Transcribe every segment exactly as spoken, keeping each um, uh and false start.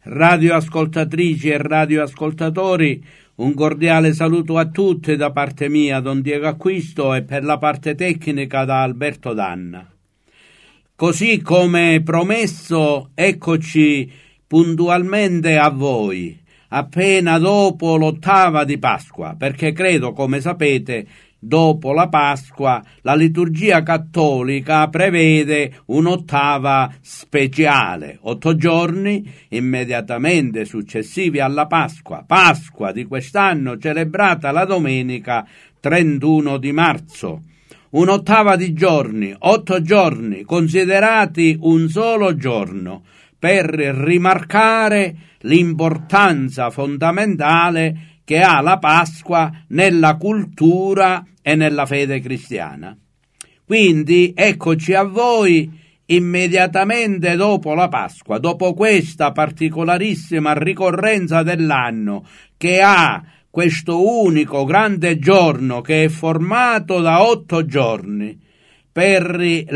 radioascoltatrici e radioascoltatori, un cordiale saluto a tutti da parte mia, Don Diego Acquisto, e per la parte tecnica da Alberto Danna. Così come promesso, eccoci puntualmente a voi, appena dopo l'ottava di Pasqua, perché credo, come sapete, dopo la Pasqua la liturgia cattolica prevede un'ottava speciale, otto giorni immediatamente successivi alla Pasqua, Pasqua di quest'anno celebrata la domenica trentuno di marzo. Un'ottava di giorni, otto giorni considerati un solo giorno, per rimarcare l'importanza fondamentale che ha la Pasqua nella cultura e nella fede cristiana. Quindi eccoci a voi immediatamente dopo la Pasqua, dopo questa particolarissima ricorrenza dell'anno che ha questo unico grande giorno che è formato da otto giorni, per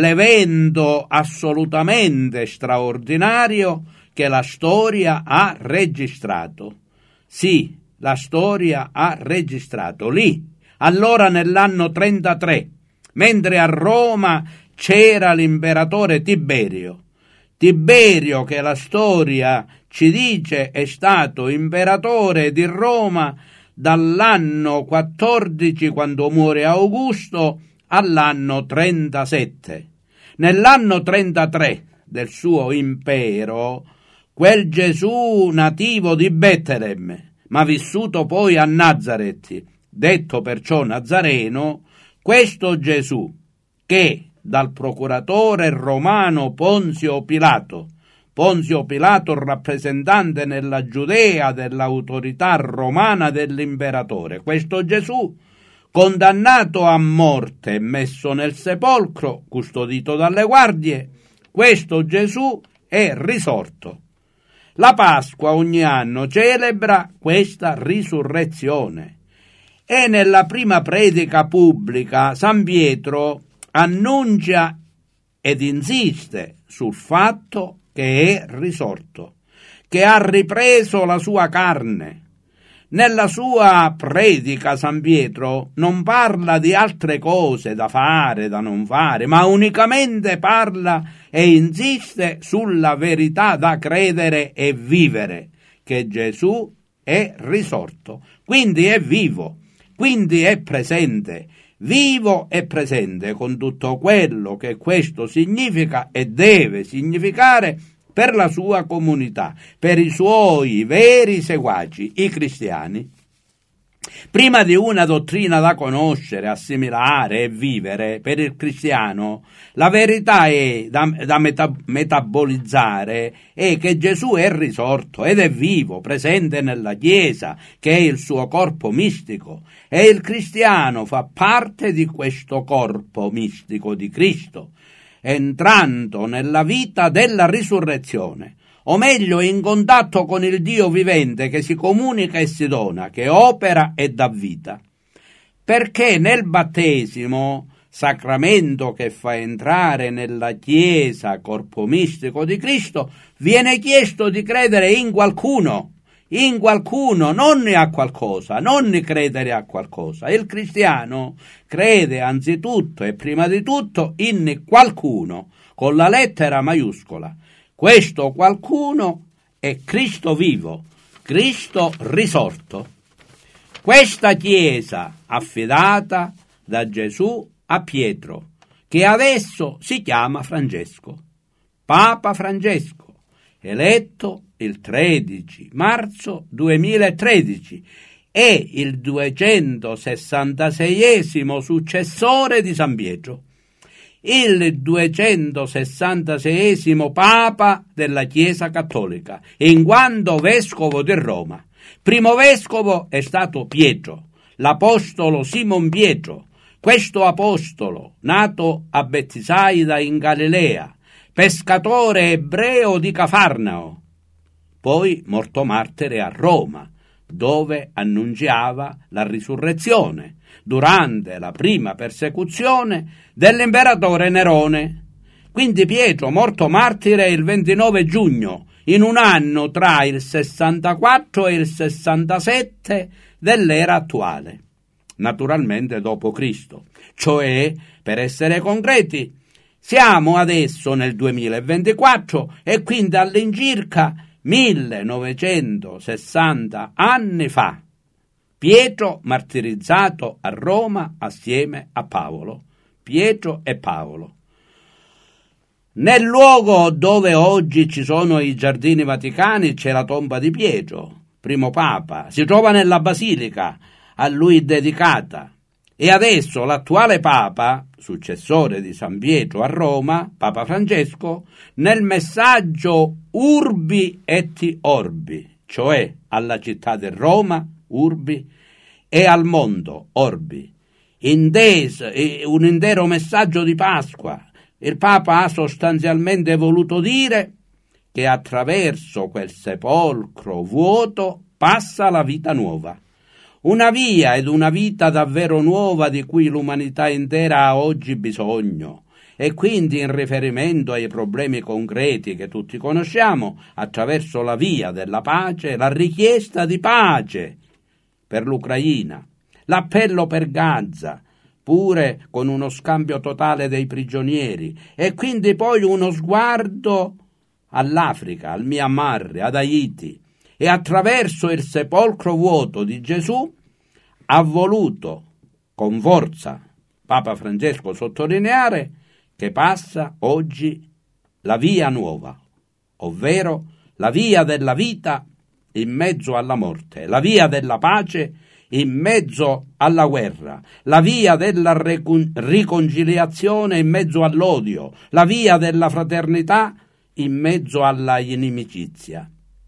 l'evento assolutamente straordinario che la storia ha registrato. Sì, la storia ha registrato lì, allora nell'anno trentatré, mentre a Roma c'era l'imperatore Tiberio. Tiberio, che la storia ci dice è stato imperatore di Roma dall'anno quattordici, quando muore Augusto, all'anno trentasette. Nell'anno trentatré del suo impero, quel Gesù nativo di Betlemme, ma vissuto poi a Nazaret, detto perciò Nazareno, questo Gesù che dal procuratore romano Ponzio Pilato, Ponzio Pilato rappresentante nella Giudea dell'autorità romana dell'imperatore, questo Gesù condannato a morte e messo nel sepolcro, custodito dalle guardie, questo Gesù è risorto. La Pasqua ogni anno celebra questa risurrezione e nella prima predica pubblica San Pietro annuncia ed insiste sul fatto che è risorto, che ha ripreso la sua carne. Nella sua predica San Pietro non parla di altre cose da fare, da non fare, ma unicamente parla e insiste sulla verità da credere e vivere, che Gesù è risorto, quindi è vivo, quindi è presente, vivo e presente con tutto quello che questo significa e deve significare per la sua comunità, per i suoi veri seguaci, i cristiani. Prima di una dottrina da conoscere, assimilare e vivere per il cristiano, la verità è da, da meta, metabolizzare è che Gesù è risorto ed è vivo, presente nella Chiesa, che è il suo corpo mistico, e il cristiano fa parte di questo corpo mistico di Cristo, entrando nella vita della risurrezione, o meglio in contatto con il Dio vivente che si comunica e si dona, che opera e dà vita. Perché nel battesimo, sacramento che fa entrare nella Chiesa, corpo mistico di Cristo, viene chiesto di credere in qualcuno, in qualcuno, non a qualcosa, non credere a qualcosa. Il cristiano crede anzitutto e prima di tutto in qualcuno, con la lettera maiuscola. Questo qualcuno è Cristo vivo, Cristo risorto. Questa Chiesa affidata da Gesù a Pietro, che adesso si chiama Francesco, Papa Francesco, eletto il tredici marzo duemilatredici, è il duecentosessantaseiesimo successore di San Pietro, il duecentosessantaseiesimo Papa della Chiesa Cattolica, in quanto Vescovo di Roma. Primo Vescovo è stato Pietro, l'Apostolo Simon Pietro, questo Apostolo, nato a Bettisaida in Galilea, pescatore ebreo di Cafarnao, poi morto martire a Roma, dove annunziava la risurrezione durante la prima persecuzione dell'imperatore Nerone. Quindi Pietro, morto martire il ventinove giugno, in un anno tra il sessantaquattro e il sessantasette dell'era attuale, naturalmente dopo Cristo. Cioè, per essere concreti, siamo adesso nel duemilaventiquattro e quindi all'incirca millenovecentosessanta anni fa. Pietro martirizzato a Roma assieme a Paolo. Pietro e Paolo. Nel luogo dove oggi ci sono i giardini vaticani c'è la tomba di Pietro, primo papa. Si trova nella basilica a lui dedicata. E adesso l'attuale papa, successore di San Pietro a Roma, Papa Francesco, nel messaggio Urbi et Orbi, cioè alla città di Roma, Urbi, e al mondo, Orbi, inteso, un intero messaggio di Pasqua. Il Papa ha sostanzialmente voluto dire che attraverso quel sepolcro vuoto passa la vita nuova. Una via ed una vita davvero nuova di cui l'umanità intera ha oggi bisogno. E quindi in riferimento ai problemi concreti che tutti conosciamo, attraverso la via della pace, la richiesta di pace per l'Ucraina, l'appello per Gaza, pure con uno scambio totale dei prigionieri, e quindi poi uno sguardo all'Africa, al Myanmar, ad Haiti, e attraverso il sepolcro vuoto di Gesù ha voluto con forza Papa Francesco sottolineare che passa oggi la via nuova, ovvero la via della vita in mezzo alla morte, la via della pace in mezzo alla guerra, la via della riconciliazione in mezzo all'odio, la via della fraternità in mezzo alla inimicizia.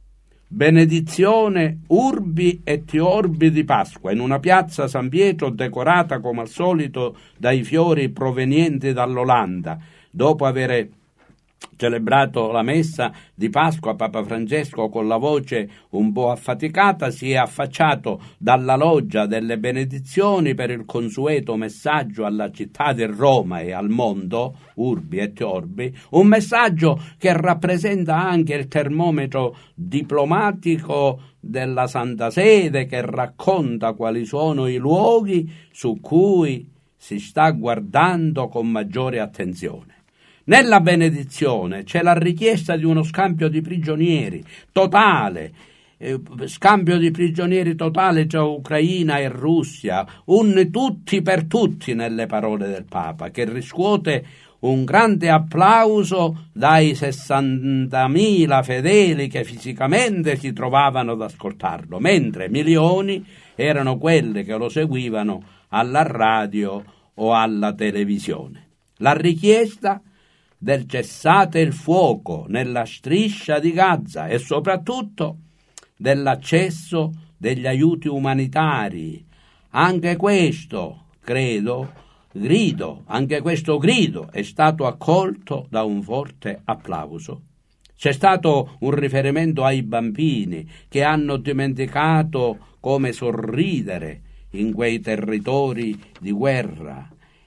Benedizione Urbi et Orbi di Pasqua in una piazza San Pietro decorata come al solito dai fiori provenienti dall'Olanda. Dopo aver celebrato la messa di Pasqua, Papa Francesco, con la voce un po' affaticata, si è affacciato dalla loggia delle benedizioni per il consueto messaggio alla città di Roma e al mondo, Urbi et Orbi, un messaggio che rappresenta anche il termometro diplomatico della Santa Sede, che racconta quali sono i luoghi su cui si sta guardando con maggiore attenzione. Nella benedizione c'è la richiesta di uno scambio di prigionieri totale, eh, scambio di prigionieri totale tra Ucraina e Russia, un tutti per tutti nelle parole del Papa, che riscuote un grande applauso dai sessantamila fedeli che fisicamente si trovavano ad ascoltarlo, mentre milioni erano quelli che lo seguivano alla radio o alla televisione. La richiesta del cessate il fuoco nella striscia di Gaza e soprattutto dell'accesso degli aiuti umanitari. Anche questo, credo, grido, anche questo grido è stato accolto da un forte applauso. C'è stato un riferimento ai bambini che hanno dimenticato come sorridere in quei territori di guerra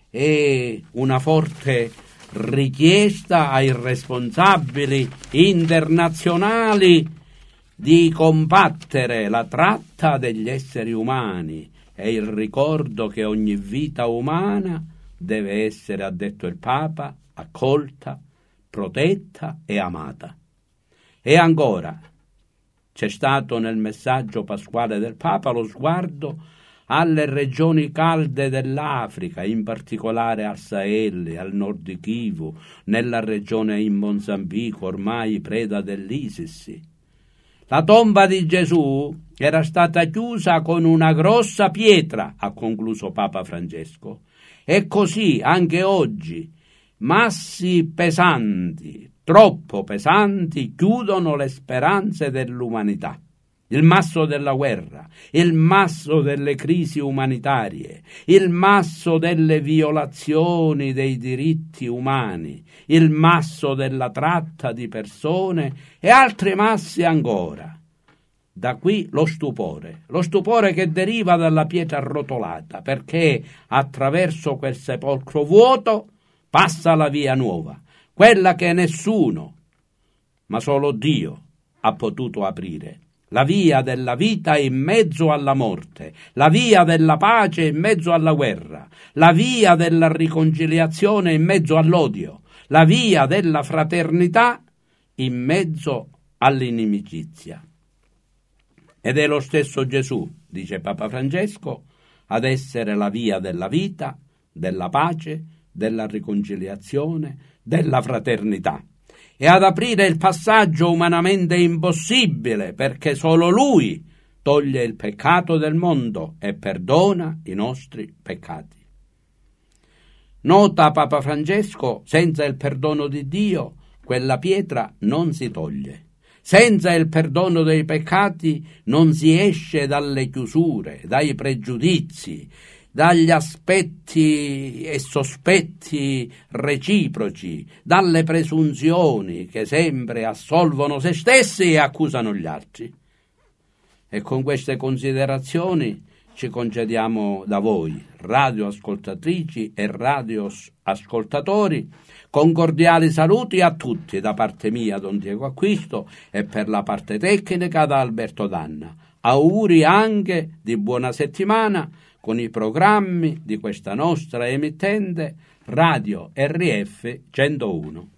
e una forte richiesta ai responsabili internazionali di combattere la tratta degli esseri umani e il ricordo che ogni vita umana deve essere, ha detto il Papa, accolta, protetta e amata. E ancora c'è stato nel messaggio pasquale del Papa lo sguardo alle regioni calde dell'Africa, in particolare al Sahel, al nord di Kivu, nella regione in Mozambico, ormai preda dell'ISIS. La tomba di Gesù era stata chiusa con una grossa pietra, ha concluso Papa Francesco, e così anche oggi massi pesanti, troppo pesanti, chiudono le speranze dell'umanità. Il masso della guerra, il masso delle crisi umanitarie, il masso delle violazioni dei diritti umani, il masso della tratta di persone e altri massi ancora. Da qui lo stupore, lo stupore che deriva dalla pietra arrotolata, perché attraverso quel sepolcro vuoto passa la via nuova, quella che nessuno, ma solo Dio, ha potuto aprire. La via della vita in mezzo alla morte, la via della pace in mezzo alla guerra, la via della riconciliazione in mezzo all'odio, la via della fraternità in mezzo all'inimicizia. Ed è lo stesso Gesù, dice Papa Francesco, ad essere la via della vita, della pace, della riconciliazione, della fraternità, e ad aprire il passaggio umanamente impossibile, perché solo Lui toglie il peccato del mondo e perdona i nostri peccati. Nota Papa Francesco, senza il perdono di Dio, quella pietra non si toglie. Senza il perdono dei peccati non si esce dalle chiusure, dai pregiudizi, dagli aspetti e sospetti reciproci, dalle presunzioni che sempre assolvono se stessi e accusano gli altri. E con queste considerazioni ci concediamo da voi, radioascoltatrici e radioascoltatori, con cordiali saluti a tutti da parte mia, Don Diego Acquisto, e per la parte tecnica da Alberto Danna. Auguri anche di buona settimana con i programmi di questa nostra emittente Radio R F centouno.